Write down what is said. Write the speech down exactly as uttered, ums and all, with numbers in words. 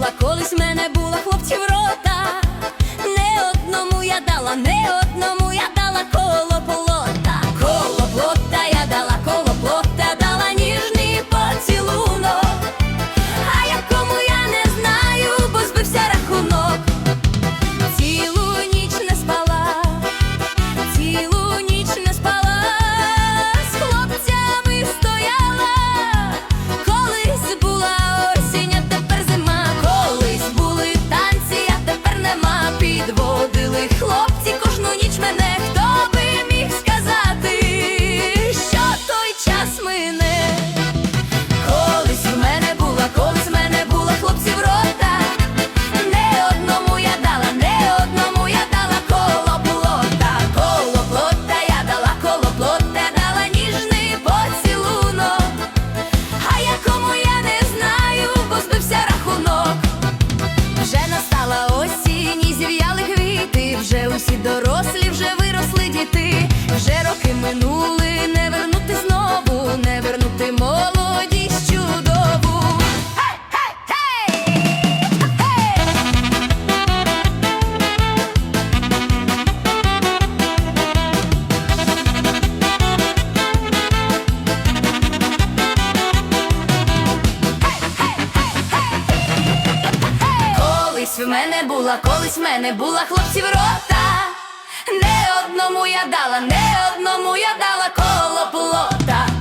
була, колись в мене була хлопців рота. Не одному я дала, не одному я дала коло плота. Коло плота я дала, коло плота дала ніжний поцілунок. А якому я не знаю, бо збився рахунок. Цілу ніч не спала, цілу ніч не спала, з хлопцями стояла. Колись була осінь, а тепер зима. Колись були танці, а тепер нема. Підводили хлопці кожну ніч мене. Хто би міг сказати, що той час мине? Колись в мене була, колись в мене була хлопців рота. Не одному я дала, не одному я дала коло плота. Коло плота я дала, коло плота дала ніжний поцілунок. А якому я не знаю, бо збився рахунок. Вже настала осінь і зів'яли квіти, вже усі дорослі, вже виросли діти. Вже роки минули, не вернути знову, не вернути молодість чудову. Гей, гей, гей! Колись в мене була, колись в мене була хлопців рота. Не одному я дала, не одному я дала коло плота.